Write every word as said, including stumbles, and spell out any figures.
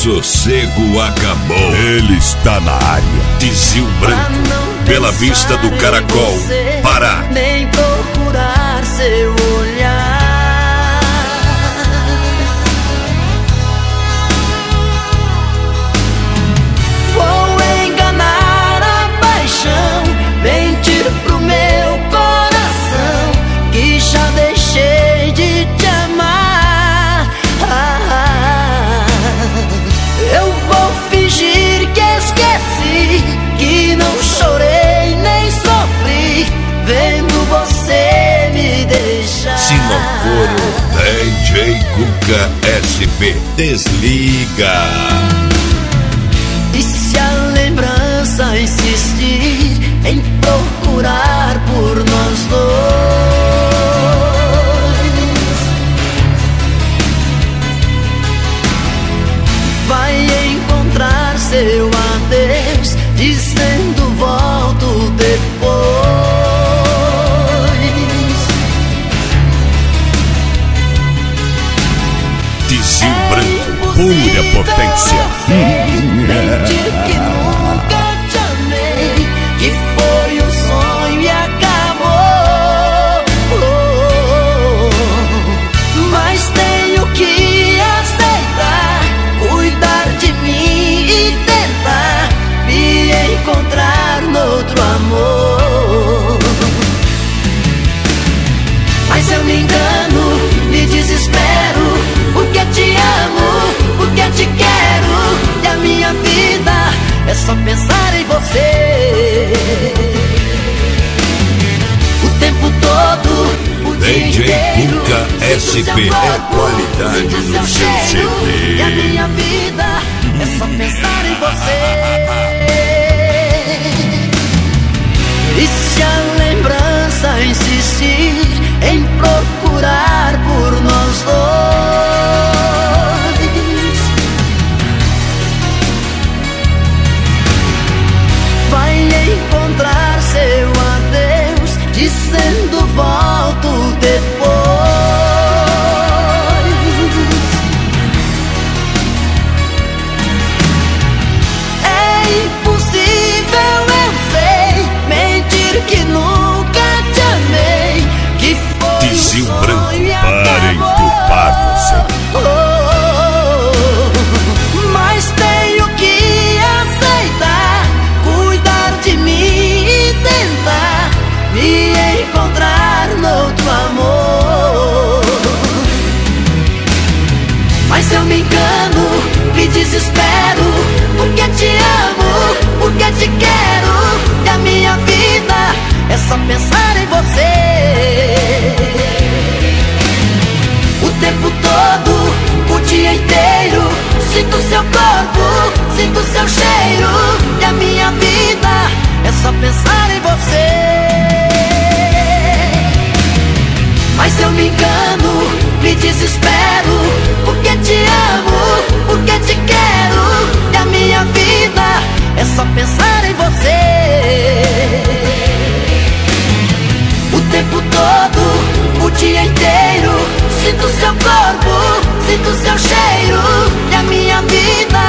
sossego acabou. Ele está na área. Tizil Branco, Bela Vista do Caracol, Pará. Nem procurar seu olhar. Vou enganar a paixão, mentir pro meu coração, que já deixei de te amar. Ah, eu vou fingir que esqueci, que não chorei nem sofri, vendo você me deixar. Sinocoro, D J Cuca S P, desliga. E se a lembrança insistir em procurar por nós dois, vai encontrar seu adeus dizendo volto depois. Tizil Branco, pura potência. Mentir que nunca te amei, que foi um sonho e acabou. Mas tenho que aceitar, cuidar de mim e tentar me encontrar noutro amor. Mas eu me engano, me desespero, porque te amo, porque te quero, e a minha vida é só pensar em você. O tempo todo, o D J dia inteiro, Cuca S P, é qualidade no seu C D. E a minha vida é só pensar em você. E se a lembrança insistir em procurar por nós dois, vai encontrar seu adeus dizendo volto depois. É impossível, eu sei, mentir que nunca te amei, que foi Tizil um Branco, sonho e para acabou. entupar você. Mas tenho que aceitar, cuidar de mim e tentar me encontrar noutro amor. Mas eu me engano, me desespero, porque te amo, porque te quero, e a minha vida é só pensar em você. O tempo todo, o dia inteiro, sinto seu corpo, sinto seu cheiro, e a minha vida é só pensar em você. Mas eu me engano, me desespero, porque te amo, porque te quero, e a minha vida é só pensar em você. O tempo todo, o dia inteiro, sinto seu corpo, sinto seu cheiro, e a minha vida